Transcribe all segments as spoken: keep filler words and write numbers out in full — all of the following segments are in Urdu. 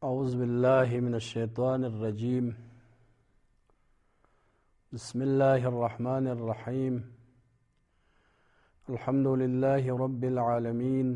اعوذ باللہ من الشیطان الرجیم بسم اللہ الرحمن الرحیم الحمد للہ رب العالمین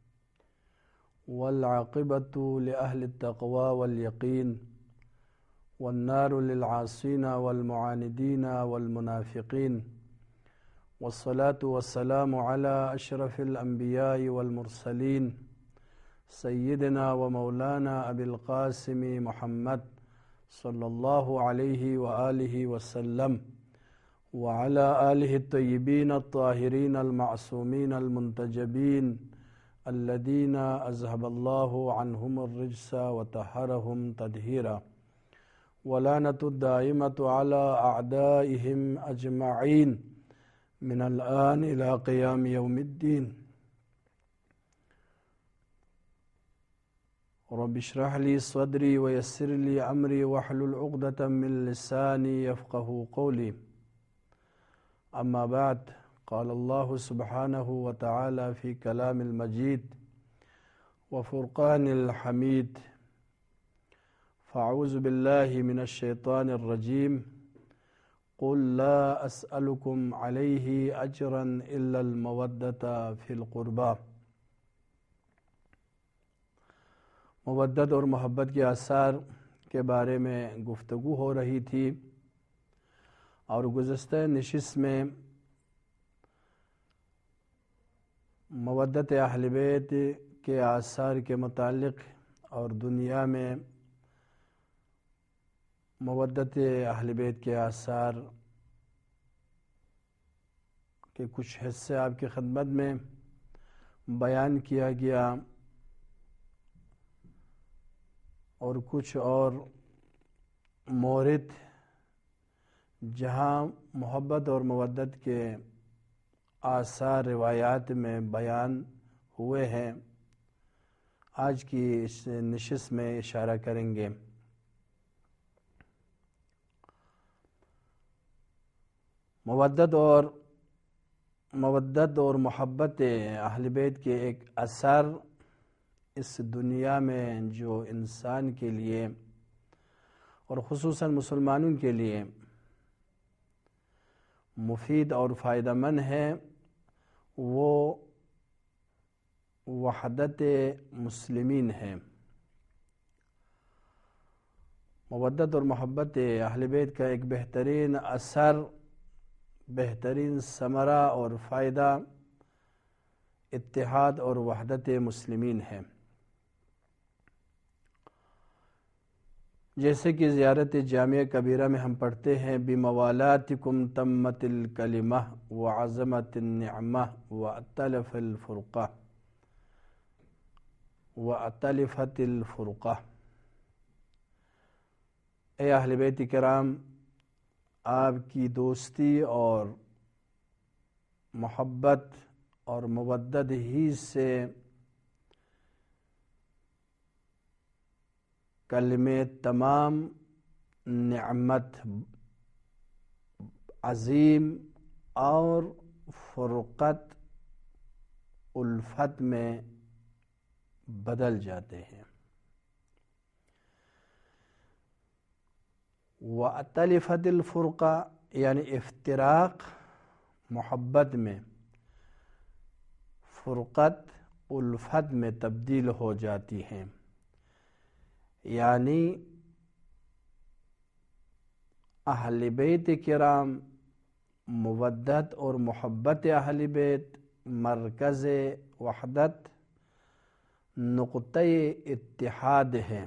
والعاقبۃ لأہل التقوی والیقین والنار للعاصین والمعاندین والمنافقین والصلاة والسلام علی اشرف الانبیاء والمرسلین سیدنا و مولانا ابی القاسم محمد صلی اللہ علیہ وآلہ وسلم وعلی آلہ الطیبین الطاہرین المعصومین المنتجبین الذین اذہب اللہ عنہم الرجس وطہرہم تطہیرا ولعنۃ الدائمۃ علی اعدائہم اجمعین من الآن الی قیام یوم الدین۔ رب اشرح لي صدري ويسر لي امري واحلل عقدة من لساني يفقهوا قولي اما بعد قال الله سبحانه وتعالى في كلام المجيد وفرقان الحميد فاعوذ بالله من الشيطان الرجيم قل لا اسألكم عليه اجرا الا المودة في القربى۔ مودت اور محبت کے آثار کے بارے میں گفتگو ہو رہی تھی، اور گزشتہ نشست میں مودت اہل بیت کے آثار کے متعلق اور دنیا میں مودت اہل بیت کے آثار کے کچھ حصے آپ کی خدمت میں بیان کیا گیا، اور کچھ اور مورد جہاں محبت اور مودت کے آثار روایات میں بیان ہوئے ہیں آج کی اس نشست میں اشارہ کریں گے۔ مودت اور مودت اور محبت اہل بیت کے ایک اثر اس دنیا میں جو انسان کے لیے اور خصوصاً مسلمانوں کے لیے مفید اور فائدہ مند ہے، وہ وحدت مسلمین ہے۔ مودت اور محبت اہل بیت کا ایک بہترین اثر، بہترین ثمرہ اور فائدہ اتحاد اور وحدت مسلمین ہے۔ جیسے کہ زیارت جامعہ کبیرہ میں ہم پڑھتے ہیں بِمَوَالَاتِكُمْ تَمَّتِ الْكَلِمَةُ وَعَزَمَتِ النِّعْمَةُ وَأَتَلَفَ الْفُرْقَةُ وَأَتَلِفَتِ الْفُرْقَةُ۔ اے اہل بیت کرام، آپ کی دوستی اور محبت اور مودت ہی سے کلمہ تمام نعمت عظیم اور فرقت الفت میں بدل جاتے ہیں۔ وَأَتَلِفَتِ الْفُرْقَةِ یعنی افتراق محبت میں، فرقت الفت میں تبدیل ہو جاتی ہیں، یعنی اہل بیت کرام، مودت اور محبت اہل بیت مرکز وحدت، نقطہ اتحاد ہے۔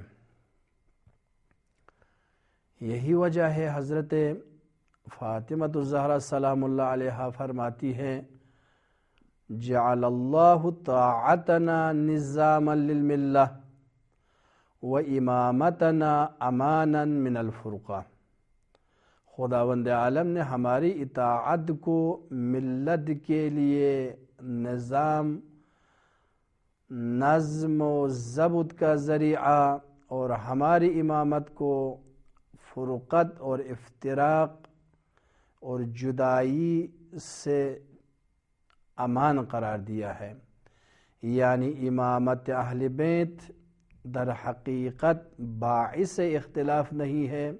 یہی وجہ ہے حضرت فاطمہ الزہرا سلام اللہ علیہا فرماتی ہیں جعل اللہ طاعتنا نظاما للملہ وَإِمَامَتَنَا أَمَانًا مِنَ الْفُرْقَةِ۔ خداوند عالم نے ہماری اطاعت کو ملت کے لیے نظام، نظم و ضبط کا ذریعہ، اور ہماری امامت کو فرقت اور افتراق اور جدائی سے امان قرار دیا ہے۔ یعنی امامت اہل بیت در حقیقت باعث اختلاف نہیں ہے،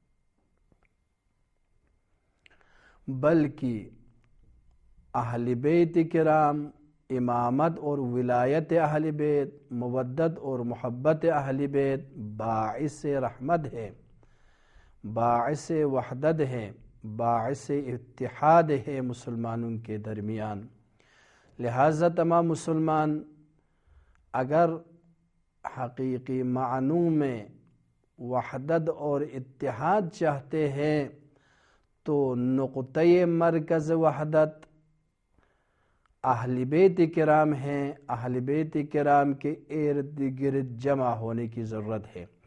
بلکہ اہل بیت کرام، امامت اور ولایت اہل بیت، مودت اور محبت اہل بیت باعث رحمت ہے، باعث وحدت ہے، باعث اتحاد ہے مسلمانوں کے درمیان۔ لہذا تمام مسلمان اگر حقیقی معنوں میں وحدت اور اتحاد چاہتے ہیں تو نقطۂ مرکز وحدت اہل بیت کرام ہیں، اہل بیت کرام کے ارد گرد جمع ہونے کی ضرورت ہے۔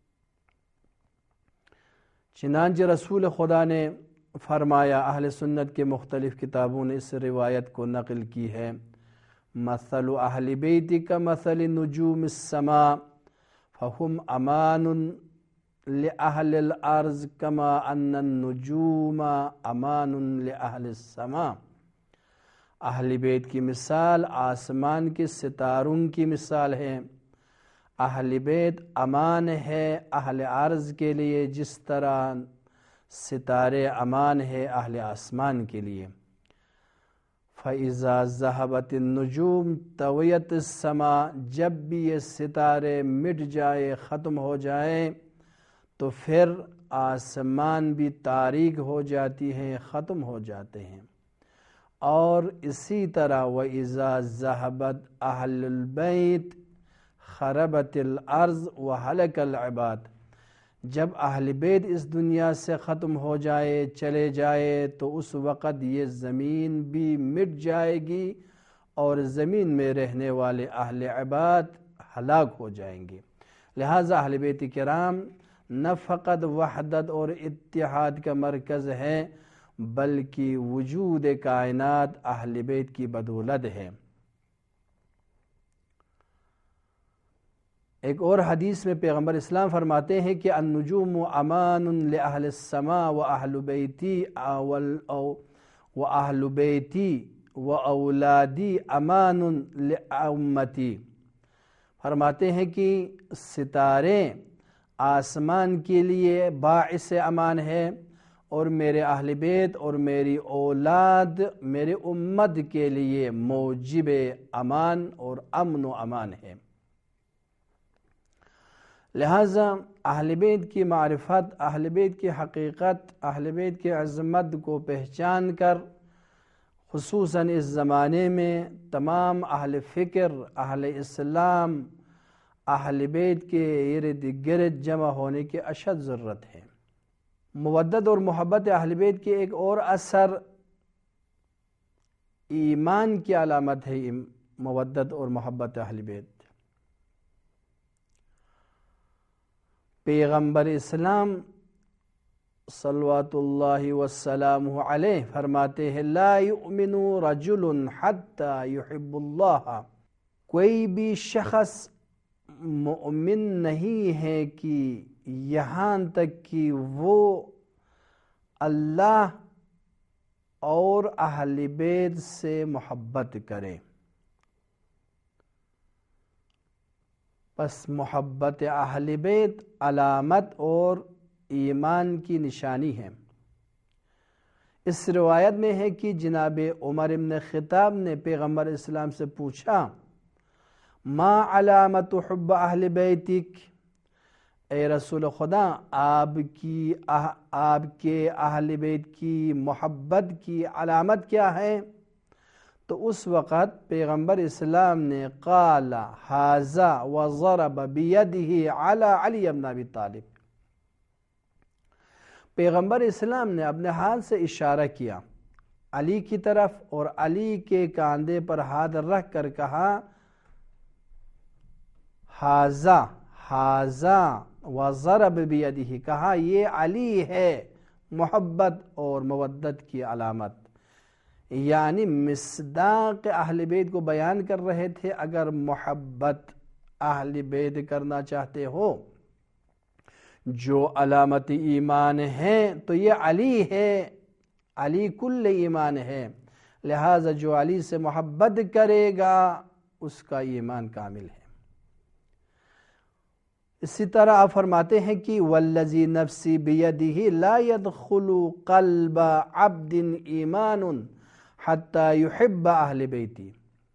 چنانچہ رسول خدا نے فرمایا، اہل سنت کے مختلف کتابوں نے اس روایت کو نقل کی ہے، مثل اہل بیت کا مثل نجوم السماء فہم امان لأہل الارض کما ان النجوم امان لأہل السماء۔ اہل بیت کی مثال آسمان کے ستاروں کی مثال ہے۔ اہل بیت امان ہے اہل ارض کے لیے، جس طرح ستارے امان ہے اہل آسمان کے لیے۔ فَإِذَا ذَهَبَتِ النُّجُومُ طَوِيَتِ السَّمَاء، جب بھی یہ ستارے مٹ جائے، ختم ہو جائیں تو پھر آسمان بھی تاریک ہو جاتی ہیں، ختم ہو جاتے ہیں۔ اور اسی طرح وَإِذَا ذَهَبَتْ أَهْلُ الْبَيْتِ خَرَبَتِ الْأَرْضُ وَهَلَكَ الْعِبَادُ، جب اہل بیت اس دنیا سے ختم ہو جائے، چلے جائے، تو اس وقت یہ زمین بھی مٹ جائے گی اور زمین میں رہنے والے اہل عباد ہلاک ہو جائیں گے۔ لہٰذا اہل بیت کرام نہ فقط وحدت اور اتحاد کا مرکز ہے، بلکہ وجود کائنات اہل بیت کی بدولت ہے۔ ایک اور حدیث میں پیغمبر اسلام فرماتے ہیں کہ النجوم امان لأہل السماء وأہل بیتی وأہل بیتی وأولادی امان لأمتی۔ فرماتے ہیں کہ ستارے آسمان کے لیے باعث امان ہے، اور میرے اہل بیت اور میری اولاد میرے امت کے لیے موجب امان اور امن و امان ہے۔ لہٰذا اہل بیت کی معرفت، اہل بیت کی حقیقت، اہل بیت کی عظمت کو پہچان کر خصوصاً اس زمانے میں تمام اہل فکر، اہل اسلام اہل بیت کے ارد گرد جمع ہونے کی اشد ضرورت ہے۔ مودت اور محبت اہل بیت کے ایک اور اثر ایمان کی علامت ہے، مودت اور محبت اہل بیت۔ پیغمبر اسلام صلوات اللہ وسلامہ علیہ فرماتے ہیں، لا یؤمن رجل حتی یحب اللہ، کوئی بھی شخص مؤمن نہیں ہے کہ یہاں تک کہ وہ اللہ اور اہل بیت سے محبت کرے۔ پس محبت اہل بیت علامت اور ایمان کی نشانی ہے۔ اس روایت میں ہے کہ جناب عمر بن خطاب نے پیغمبر اسلام سے پوچھا، ما علامت حب اہل بیتک، اے رسول خدا آپ کی آپ کے اہل بیت کی محبت کی علامت کیا ہے؟ تو اس وقت پیغمبر اسلام نے قال ھذا وضرب بیدہ علی علی بن ابی طالب، پیغمبر اسلام نے اپنے ہاتھ سے اشارہ کیا علی کی طرف اور علی کے کاندھے پر ہاتھ رکھ کر کہا، ھذا ھذا وضرب بیدہ، کہا یہ علی ہے محبت اور مودت کی علامت، یعنی مصداق اہل بیت کو بیان کر رہے تھے۔ اگر محبت اہل بیت کرنا چاہتے ہو جو علامت ایمان ہے تو یہ علی ہے، علی کل ایمان ہے، لہذا جو علی سے محبت کرے گا اس کا ایمان کامل ہے۔ اسی طرح آپ فرماتے ہیں کہ والذی نفسی بیدہ لا يدخل قلب عبد ایمان حتی یحب اہل بیتی،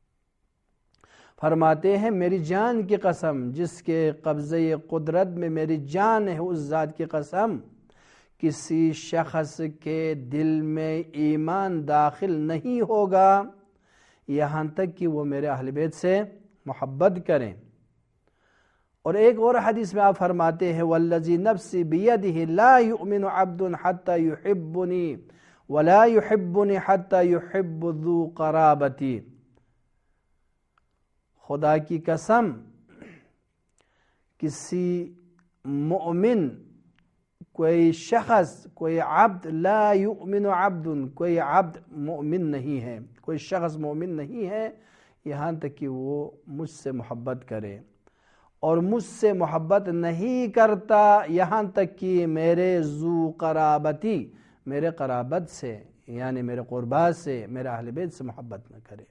فرماتے ہیں میری جان کی قسم، جس کے قبضہ قدرت میں میری جان ہے، اس ذات کی قسم، کسی شخص کے دل میں ایمان داخل نہیں ہوگا یہاں تک کہ وہ میرے اہل بیت سے محبت کریں۔ اور ایک اور حدیث میں آپ فرماتے ہیں والذی نفسی بیدہ لا یؤمن عبد حتی یحبنی ولا یحبنی حتی یحب ذو قرابتی، خدا کی قسم کسی مؤمن، کوئی شخص، کوئی عبد، لا یؤمن عبد، کوئی عبد مؤمن نہیں ہے، کوئی شخص مومن نہیں ہے یہاں تک کہ وہ مجھ سے محبت کرے، اور مجھ سے محبت نہیں کرتا یہاں تک کہ میرے ذو قرابتی، میرے قرابت سے یعنی میرے قربا سے، میرے اہل بیت سے محبت نہ کرے۔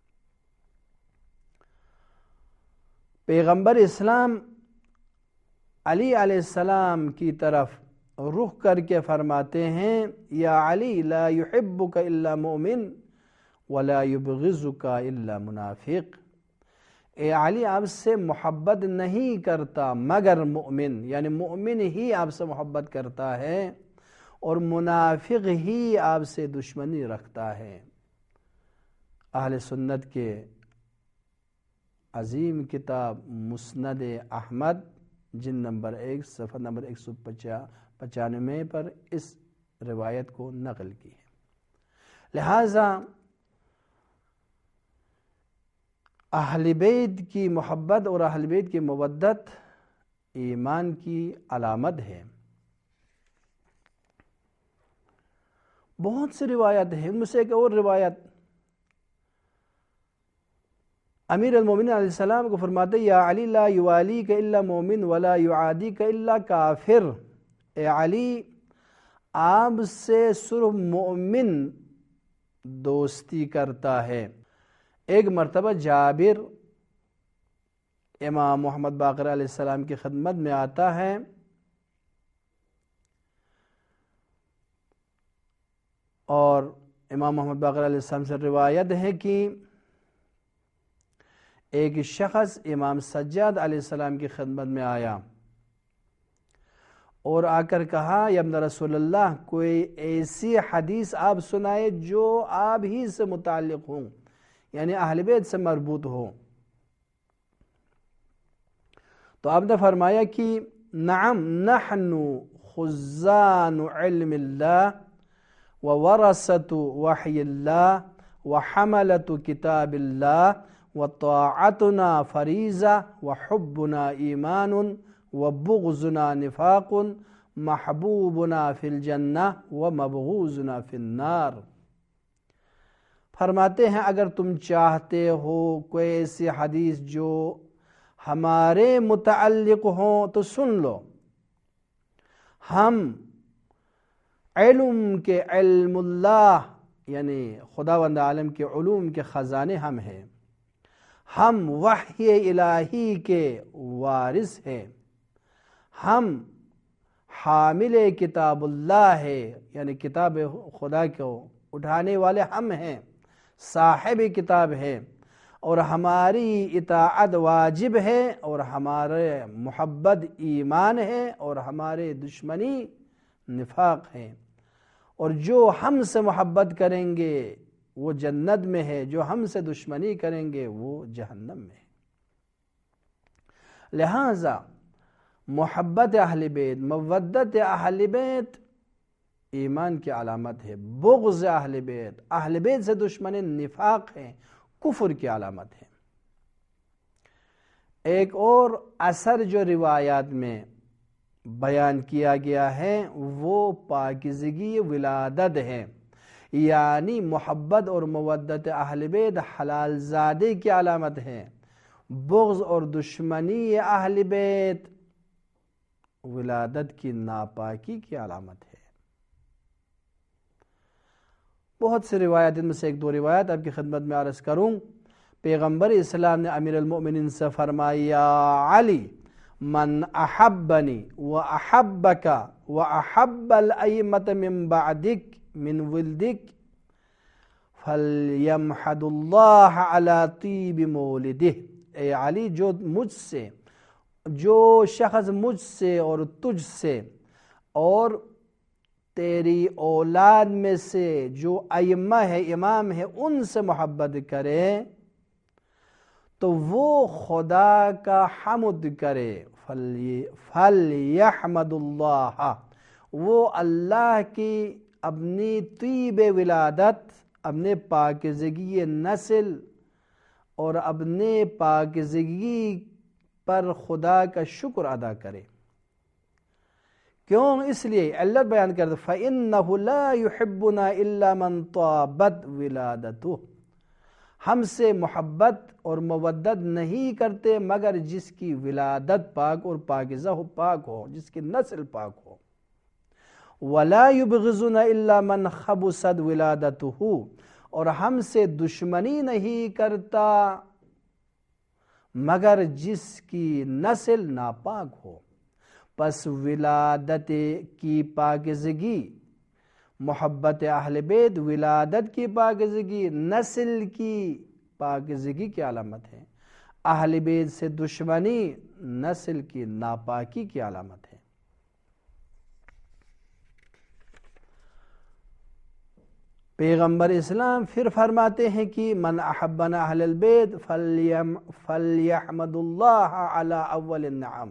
پیغمبر اسلام علی علیہ السلام کی طرف رخ کر کے فرماتے ہیں یا علی لا یحبک الا مؤمن ولا یبغضک الا منافق، اے علی آپ سے محبت نہیں کرتا مگر مؤمن، یعنی مؤمن ہی آپ سے محبت کرتا ہے اور منافق ہی آپ سے دشمنی رکھتا ہے۔ اہل سنت کے عظیم کتاب مسند احمد جن نمبر ایک صفحہ نمبر ایک سو پچانوے پر اس روایت کو نقل کی ہے۔ لہٰذا اہل بیت کی محبت اور اہل بیت کی مودت ایمان کی علامت ہے۔ بہت سی روایت ہیں، ان میں سے ایک اور روایت امیر المومنین علیہ السلام کو فرماتے یا علی لا یوالیک الا مومن ولا یعادیک الا کافر، اے علی آپ سے صرف مومن دوستی کرتا ہے۔ ایک مرتبہ جابر امام محمد باقر علیہ السلام کی خدمت میں آتا ہے اور امام محمد باقر علیہ السلام سے روایت ہے کہ ایک شخص امام سجاد علیہ السلام کی خدمت میں آیا اور آ کر کہا یا ابن رسول اللہ کوئی ایسی حدیث آپ سنائے جو آپ ہی سے متعلق ہوں، یعنی اہل بیت سے مربوط ہو۔ تو آپ نے فرمایا کہ نعم نحن خزان علم اللہ وورثۃ وحی اللہ وحملۃ کتاب اللہ وطاعتنا فریضہ وحبنا ایمان وبغضنا نفاق محبوبنا فی الجنہ ومبغوضنا فی النار۔ فرماتے ہیں اگر تم چاہتے ہو کوئی ایسی حدیث جو ہمارے متعلق ہوں تو سن لو، ہم علم کے علم اللہ یعنی خداوند عالم کے علوم کے خزانے ہم ہیں، ہم وحی الہی کے وارث ہیں، ہم حامل کتاب اللہ ہے یعنی کتاب خدا کو اٹھانے والے ہم ہیں، صاحب کتاب ہے، اور ہماری اطاعت واجب ہے اور ہمارے محبت ایمان ہے اور ہمارے دشمنی نفاق ہے، اور جو ہم سے محبت کریں گے وہ جنت میں ہے، جو ہم سے دشمنی کریں گے وہ جہنم میں ہے۔ لہذا محبت اہل بیت، مودت اہل بیت ایمان کی علامت ہے، بغض اہل بیت، اہل بیت سے دشمنی نفاق ہے، کفر کی علامت ہے۔ ایک اور اثر جو روایات میں بیان کیا گیا ہے وہ پاکیزگی ولادت ہے، یعنی محبت اور مودت اہل بیت حلال زادے کی علامت ہے، بغض اور دشمنی اہل بیت ولادت کی ناپاکی کی علامت ہے۔ بہت سے روایات، ان میں سے ایک دو روایات آپ کی خدمت میں عرض کروں۔ پیغمبر اسلام نے امیر المؤمنین سے فرمایا یا علی من احبنی و احبک و احب الائمۃ من بعدک من ولدک فلیمحد اللہ علی طیب مولدہ۔ اے علی، جو مجھ سے جو شخص مجھ سے اور تجھ سے اور تیری اولاد میں سے جو ائمہ ہے، امام ہے، ان سے محبت کرے تو وہ خدا کا حمد کرے، فَلْيَحْمَدُ اللَّهَ، وہ اللہ کی اپنی طیب ولادت، اپنے پاکیزگی نسل اور اپنے پاکیزگی پر خدا کا شکر ادا کرے۔ کیوں؟ اس لیے علت بیان کرتے فَإِنَّهُ لَا يُحِبُّنَا إِلَّا مَنْ طَابَتْ وِلَادَتُهُ، ہم سے محبت اور مودت نہیں کرتے مگر جس کی ولادت پاک اور پاکیزہ ہو، پاک ہو، جس کی نسل پاک ہو۔ وَلَا يُبْغِضُنَا إِلَّا مَنْ خَبُثَتْ وِلَادَتُهُ، اور ہم سے دشمنی نہیں کرتا مگر جس کی نسل ناپاک ہو۔ پس ولادت کی پاکیزگی، محبت اہل بیت ولادت کی پاکیزگی، نسل کی پاکیزگی کی علامت ہے۔ اہل بیت سے دشمنی نسل کی ناپاکی کی علامت ہے۔ پیغمبر اسلام پھر فرماتے ہیں کہ من احبنا اہل البیت فلیحمد اللہ علی اول النعم،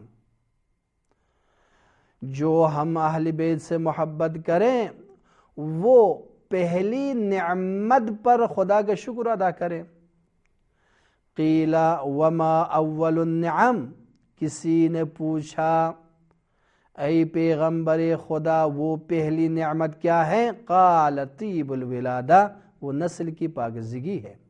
جو ہم اہل بیت سے محبت کریں وہ پہلی نعمت پر خدا کا شکر ادا کریں۔ قیل وما اول النعم، کسی نے پوچھا اے پیغمبر خدا وہ پہلی نعمت کیا ہے؟ قال طیب الولادہ، وہ نسل کی پاکیزگی ہے۔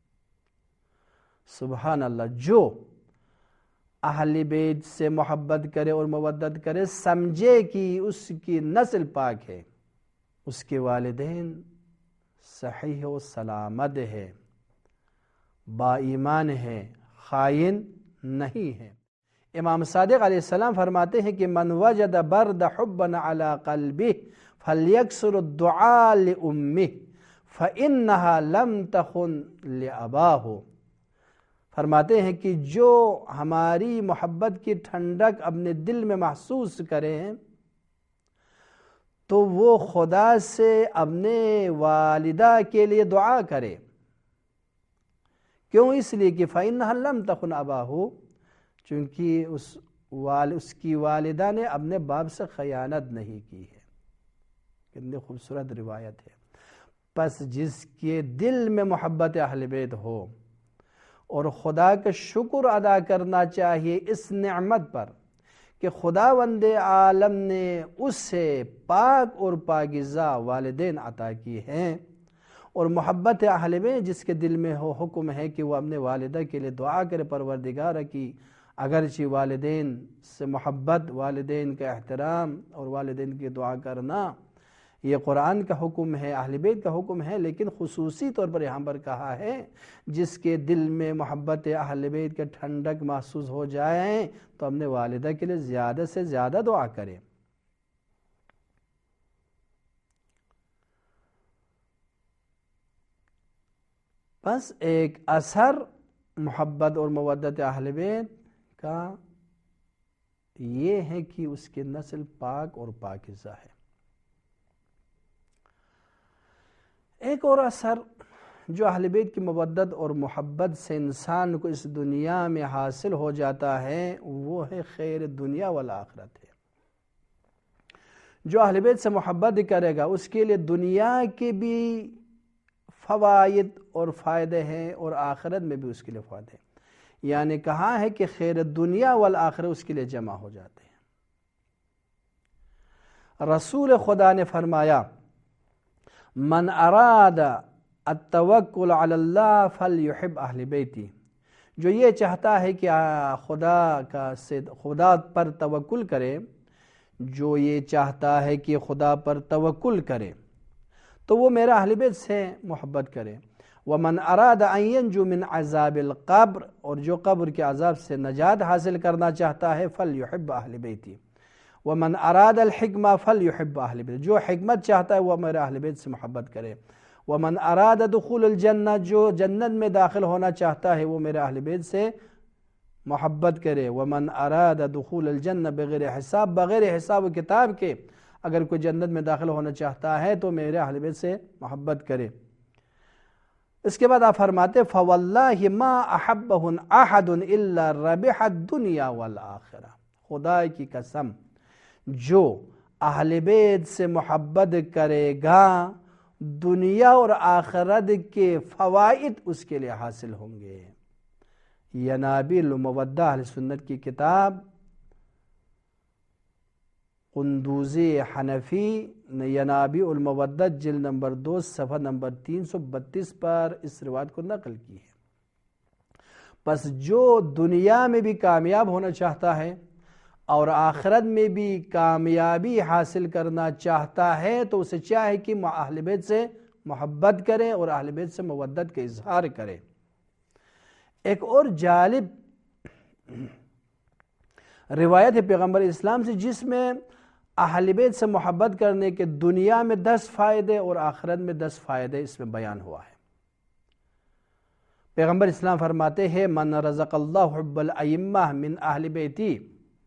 سبحان اللہ، جو اہل بیت سے محبت کرے اور مودت کرے، سمجھے کہ اس کی نسل پاک ہے، اس کے والدین صحیح و سلامت ہے، با ایمان ہے، خائن نہیں ہے۔ امام صادق علیہ السلام فرماتے ہیں کہ من وجد برد حبا علی قلبہ فلیکثر الدعاء لأمہ فإنہا لم تخن لأباہ۔ فرماتے ہیں کہ جو ہماری محبت کی ٹھنڈک اپنے دل میں محسوس کرے تو وہ خدا سے اپنے والدہ کے لیے دعا کرے۔ کیوں؟ اس لیے کہ فإنہا لم تخن أباہ، چونکہ اس وال اس کی والدہ نے اپنے باپ سے خیانت نہیں کی ہے۔ کتنی خوبصورت روایت ہے۔ پس جس کے دل میں محبت اہل بیت ہو اور خدا کا شکر ادا کرنا چاہیے اس نعمت پر کہ خداوند عالم نے اسے پاک اور پاکیزہ والدین عطا کی ہیں، اور محبت اہل بیت جس کے دل میں ہو، حکم ہے کہ وہ اپنے والدہ کے لیے دعا کرے، پروردگار کی اگرچہ والدین سے محبت، والدین کا احترام اور والدین کی دعا کرنا یہ قرآن کا حکم ہے، اہل بیت کا حکم ہے، لیکن خصوصی طور پر یہاں پر کہا ہے جس کے دل میں محبت اہل بیت کا ٹھنڈک محسوس ہو جائے تو اپنے والدہ کے لیے زیادہ سے زیادہ دعا کرے۔ بس ایک اثر محبت اور مودت اہل بیت کا یہ ہے کہ اس کی نسل پاک اور پاکیزہ ہے۔ ایک اور اثر جو اہل بیت کی مودت اور محبت سے انسان کو اس دنیا میں حاصل ہو جاتا ہے وہ ہے خیر دنیا والآخرت ہے۔ جو اہل بیت سے محبت کرے گا اس کے لیے دنیا کے بھی فوائد اور فائدے ہیں اور آخرت میں بھی اس کے لیے فائدے ہیں، یعنی کہا ہے کہ خیر دنیا والآخرت اس کے لیے جمع ہو جاتے ہیں۔ رسول خدا نے فرمایا من اراد التوکل علی اللہ فلیحب اہل بیتی، جو یہ چاہتا ہے کہ خدا کا خدا پر توکل کرے، جو یہ چاہتا ہے کہ خدا پر توکل کرے تو وہ میرا اہل بیت سے محبت کرے۔ ومن اراد ان ينجو من عذاب القبر، اور جو قبر کے عذاب سے نجات حاصل کرنا چاہتا ہے فلیحب اہل بیتی، ومن اراد الحکمہ فلیحب اہل بیتی، جو حکمت چاہتا ہے وہ میرے اہل بیت سے محبت کرے، ومن اراد دخول الجنہ، جو جنت میں داخل ہونا چاہتا ہے وہ میرے اہل بیت سے محبت کرے، ومن اراد دخول الجنہ بغیر حساب، بغیر حساب و کتاب کے اگر کوئی جنت میں داخل ہونا چاہتا ہے تو میرے اہل بیت سے محبت کرے۔ اس کے بعد آپ فرماتے فواللہ ما احبہ احد الا ربح الدنیا والآخرہ، خدا کی قسم جو اہل بیت سے محبت کرے گا دنیا اور آخرت کے فوائد اس کے لیے حاصل ہوں گے۔ ینابیع المودہ اہل سنت کی کتاب قندوزی حنفی نے ینابیع المودہ جلد نمبر دو صفحہ نمبر تین سو بتیس پر اس روایت کو نقل کی ہے۔ پس جو دنیا میں بھی کامیاب ہونا چاہتا ہے اور آخرت میں بھی کامیابی حاصل کرنا چاہتا ہے تو اسے چاہے کہ اہل بیت سے محبت کرے اور اہل بیت سے مودت کا اظہار کرے۔ ایک اور جالب روایت ہے پیغمبر اسلام سے جس میں اہل بیت سے محبت کرنے کے دنیا میں دس فائدے اور آخرت میں دس فائدے اس میں بیان ہوا ہے۔ پیغمبر اسلام فرماتے ہیں من رزق اللہ حب الائمہ من اہل بیتی،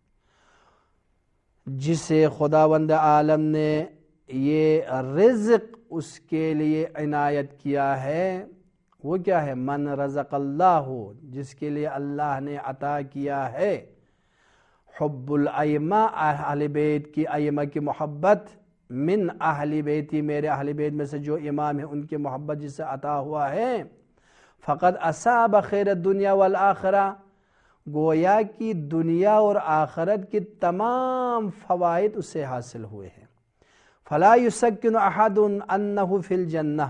جسے خداوند عالم نے یہ رزق اس کے لیے عنایت کیا ہے، وہ کیا ہے؟ من رزق اللہ، جس کے لیے اللہ نے عطا کیا ہے حب الائمہ، اہل بیت کی ائمہ کی محبت، من اہل بیتی، میرے اہل بیت میں سے جو امام ہیں ان کی محبت جسے عطا ہوا ہے، فقد اصاب خیر الدنیا والآخرہ، گویا کی دنیا اور آخرت کی تمام فوائد اسے حاصل ہوئے ہیں۔ فلا یسکن احد انہ فی الجنہ،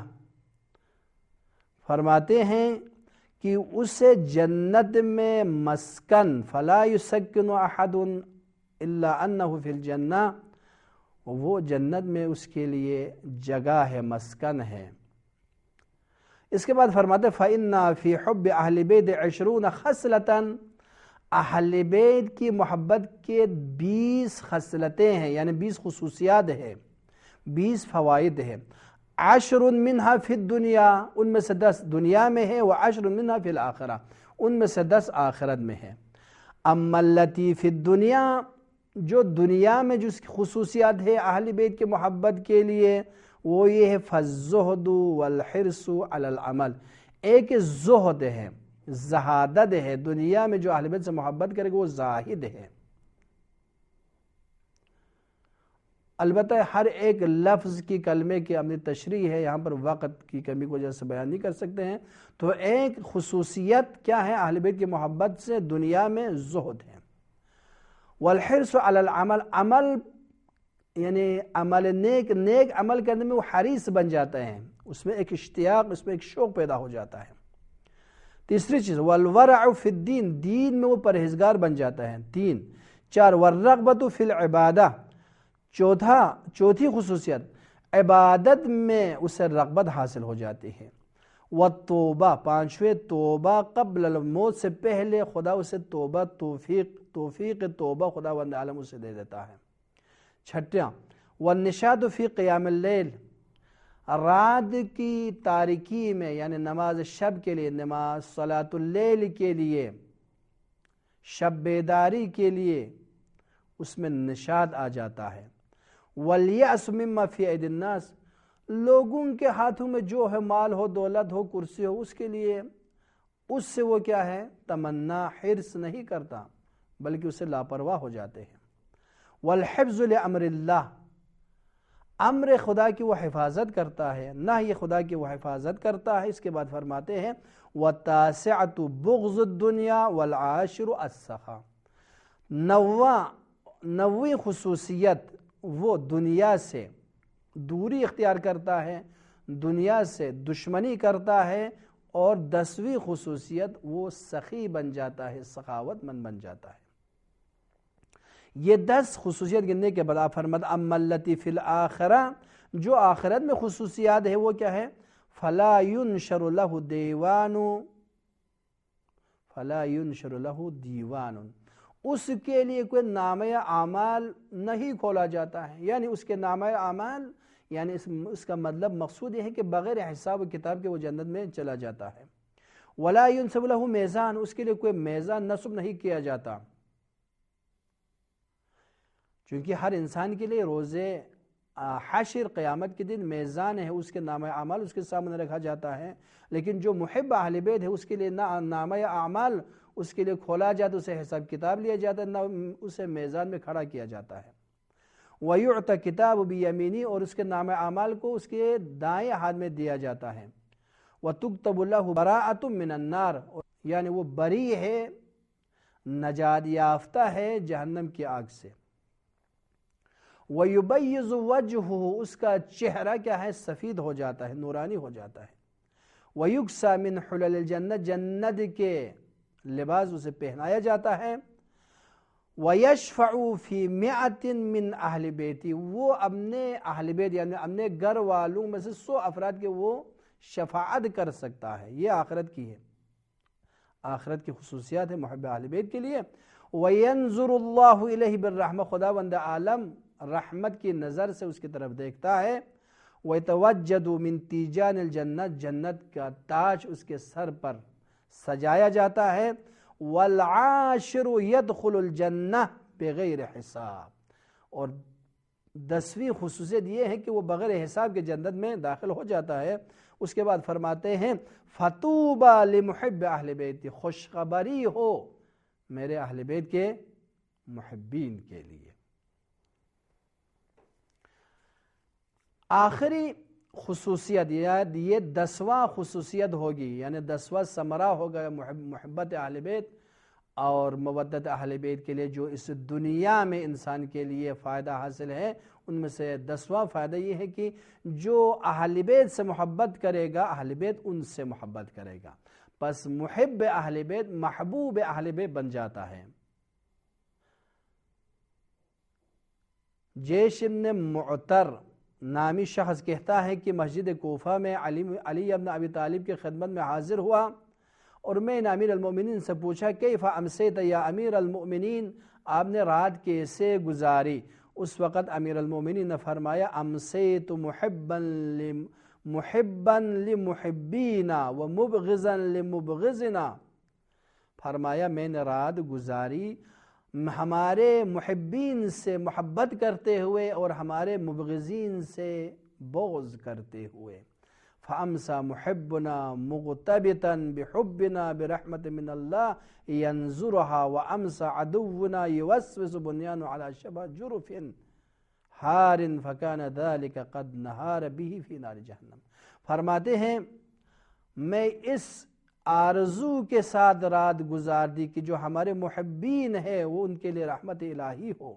فرماتے ہیں کہ اسے جنت میں مسکن، فلا یسکن احد الا انہ فی الجنہ، وہ جنت میں اس کے لیے جگہ ہے، مسکن ہے۔ اس کے بعد فرماتے فإن فی حب اہل بیت عشرون خصلۃ، اہل بیت کی محبت کے بیس خصلتیں ہیں، یعنی بیس خصوصیات ہیں، بیس فوائد ہیں۔ عشر منہا فی الدنیا، ان میں سے دس دنیا میں ہے، وعشر منہا فی الآخرہ، ان میں سے دس آخرت میں ہے۔ اما التی فی الدنیا، جو دنیا میں جس کی خصوصیات ہے اہل بیت کے محبت کے لیے وہ یہ ہے فالزہد والحرص علی العمل، ایک زہد ہے، زہادت ہے، دنیا میں جو اہل بیت سے محبت کرے گا وہ زاہد ہے۔ البتہ ہر ایک لفظ کی کلمے کی اپنی تشریح ہے، یہاں پر وقت کی کمی کی وجہ سے بیان نہیں کر سکتے ہیں، تو ایک خصوصیت کیا ہے اہل بیت کی محبت سے دنیا میں زہد ہے۔ والحرص علی العمل، عمل یعنی عمل نیک، نیک عمل کرنے میں وہ حریص بن جاتا ہے، اس میں ایک اشتیاق، اس میں ایک شوق پیدا ہو جاتا ہے۔ تیسری چیز والورع فی الدین، دین میں وہ پرہیزگار بن جاتا ہے۔ تین چار والرغبۃ فی العبادہ، چوتھا چوتھی خصوصیت عبادت میں اسے رغبت حاصل ہو جاتی ہے۔ والتوبہ، پانچویں توبہ قبل الموت، سے پہلے خدا اسے توبہ توفیق توفیق توبہ خدا وند عالم اسے دے دیتا ہے۔ چھٹیاں والنشاط فی قیام اللیل، رات کی تاریکی میں یعنی نماز شب کے لیے، نماز صلاۃ اللیل کے لیے، شب بیداری کے لیے اس میں نشاط آ جاتا ہے۔ والیأس مما فی ایدی الناس، لوگوں کے ہاتھوں میں جو ہے، مال ہو، دولت ہو، کرسی ہو، اس کے لیے اس سے وہ کیا ہے؟ تمنا، حرص نہیں کرتا بلکہ اسے لاپرواہ ہو جاتے ہیں۔ والحفظ لامر اللہ، امر خدا کی وہ حفاظت کرتا ہے، نہی خدا کی وہ حفاظت کرتا ہے۔ اس کے بعد فرماتے ہیں وَتَاسِعَةُ بُغْضُ الدُّنْيَا وَالْعَاشِرُ السَّخَاءُ، نواں نویں خصوصیت وہ دنیا سے دوری اختیار کرتا ہے، دنیا سے دشمنی کرتا ہے، اور دسویں خصوصیت وہ سخی بن جاتا ہے، سخاوت مند بن جاتا ہے۔ یہ دس خصوصیت گننے کے بعد آپ فرماتے اما التی فی الآخرہ، جو آخرت میں خصوصیات ہے وہ کیا ہے؟ فلا ينشر له دیوان فلا ينشر له دیوان اس کے لیے کوئی نامہ اعمال نہیں کھولا جاتا ہے. یعنی اس کے نامہ اعمال یعنی اس, اس کا مطلب مقصود یہ ہے کہ بغیر حساب و کتاب کے وہ جنت میں چلا جاتا ہے. ولا ينصب له میزان اس کے لیے کوئی میزان نصب نہیں کیا جاتا، چونکہ ہر انسان کے لیے روز حشر قیامت کے دن میزان ہے، اس کے نامہ اعمال اس کے سامنے رکھا جاتا ہے. لیکن جو محب اہل بیت ہے اس کے لیے نہ نامہ اعمال اس کے لیے کھولا جاتا، اسے حساب کتاب لیا جاتا، نہ اسے میزان میں کھڑا کیا جاتا ہے. وَيُعْتَ کتاب بِيَمِينِهِ اور اس کے نامہ اعمال کو اس کے دائیں ہاتھ میں دیا جاتا ہے. وَتُكْتَبُ لَهُ بَرَاءَةٌ مِّنَ النَّارِ یعنی وہ بری ہے، نجات یافتہ ہے جہنم کی آگ سے. وَيُبَيِّضُ وَجْهُهُ اس کا چہرہ کیا ہے، سفید ہو جاتا ہے، نورانی ہو جاتا ہے. وَيُكْسَى مِنْ حُلَلِ الْجَنَّةِ جنت کے لباس اسے پہنایا جاتا ہے. وَيَشْفَعُ فِي مِئَةٍ مِّنْ أَهْلِ بَيْتِهِ وہ اپنے اہل بیت یعنی اپنے گھر والوں میں سے سو افراد کے وہ شفاعت کر سکتا ہے. یہ آخرت کی ہے، آخرت کی خصوصیات ہے محب اہل بیت کے لیے. وَيَنْظُرُ اللَّهُ إِلَيْهِ بِالرَّحْمَةِ خداوند عالم رحمت کی نظر سے اس کی طرف دیکھتا ہے. وَيَتَوَجَّدُ مِنْ تِيجَانِ الْجَنَّةِ جنت کا تاج اس کے سر پر سجایا جاتا ہے. وَالْعَاشِرُ يَدْخُلُ الْجَنَّةِ بِغَيْرِ حساب اور دسویں خصوصیت یہ ہے کہ وہ بغیر حساب کے جنت میں داخل ہو جاتا ہے. اس کے بعد فرماتے ہیں فَطُوبَى لِمُحِبِّ أَهْلِ بَيْتِ خوشخبری ہو میرے اہل بیت کے محبین کے لیے. آخری خصوصیت یہ دسواں خصوصیت ہوگی، یعنی دسواں ثمرہ ہوگا محبت اہل بیت اور مودت اہل بیت کے لیے جو اس دنیا میں انسان کے لیے فائدہ حاصل ہے. ان میں سے دسواں فائدہ یہ ہے کہ جو اہل بیت سے محبت کرے گا اہل بیت ان سے محبت کرے گا، پس محب اہل بیت محبوب اہل بیت بن جاتا ہے. جیش بن معطر نامی شخص کہتا ہے کہ مسجد کوفہ میں علی علی ابن ابی طالب کی خدمت میں حاضر ہوا اور میں نے امیر المؤمنین سے پوچھا کیف امسیت یا امیر المؤمنین آپ نے رات کیسے گزاری؟ اس وقت امیر المؤمنین نے فرمایا امسیت محبا محبا لمحبینا ومبغضا لمبغضنا فرمایا میں نے رات گزاری ہمارے محبین سے محبت کرتے ہوئے اور ہمارے مبغضین سے بغض کرتے ہوئے. فَأَمْسَى مُحِبُّنَا مُغْتَبِتًا بِحُبِّنَا بِرَحْمَةٍ مِّنَ اللَّهِ يَنْزُرُهَا وَأَمْسَى عَدُوُّنَا يُوَسْوِسُ بُنْيَانُ عَلَى شَبْهِ جُرُفٍ حَارٍ فَكَانَ ذَلِكَ قَدْ نَهَارَ بِهِ فِي نَارِ جَهَنَّمَ فرماتے ہیں میں اس آرزو کے ساتھ رات گزار دی کہ جو ہمارے محبین ہیں وہ ان کے لیے رحمت الہی ہو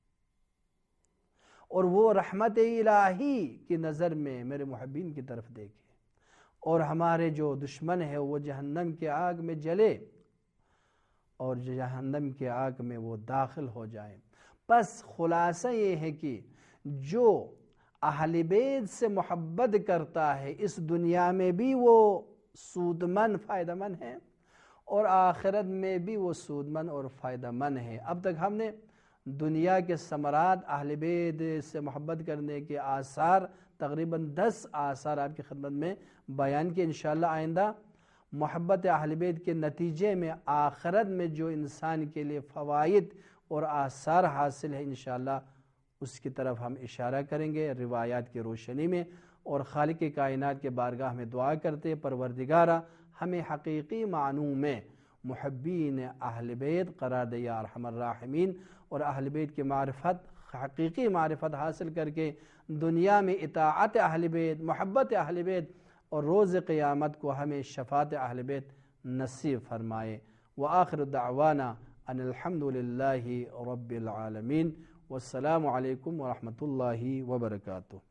اور وہ رحمت الہی کی نظر میں میرے محبین کی طرف دیکھے اور ہمارے جو دشمن ہیں وہ جہنم کے آگ میں جلے اور جہنم کے آگ میں وہ داخل ہو جائیں. بس خلاصہ یہ ہے کہ جو اہل بیت سے محبت کرتا ہے اس دنیا میں بھی وہ سود مند فائدہ مند ہے اور آخرت میں بھی وہ سود مند اور فائدہ مند ہے. اب تک ہم نے دنیا کے ثمرات اہل بیت سے محبت کرنے کے آثار تقریباً دس آثار آپ کی خدمت میں بیان کیے. انشاءاللہ آئندہ محبت اہل بیت کے نتیجے میں آخرت میں جو انسان کے لیے فوائد اور آثار حاصل ہے انشاءاللہ اس کی طرف ہم اشارہ کریں گے روایات کی روشنی میں. اور خالق کائنات کے بارگاہ میں دعا کرتے پروردگارہ ہمیں حقیقی معنوں میں محبین اہل بیت قرار دے یا ارحم الراحمین اور اہل بیت کی معرفت حقیقی معرفت حاصل کر کے دنیا میں اطاعت اہل بیت محبت اہل بیت اور روز قیامت کو ہمیں شفاعت اہل بیت نصیب فرمائے. وآخر دعوانا ان الحمد للہ رب العالمین والسلام علیکم ورحمۃ اللہ وبرکاتہ.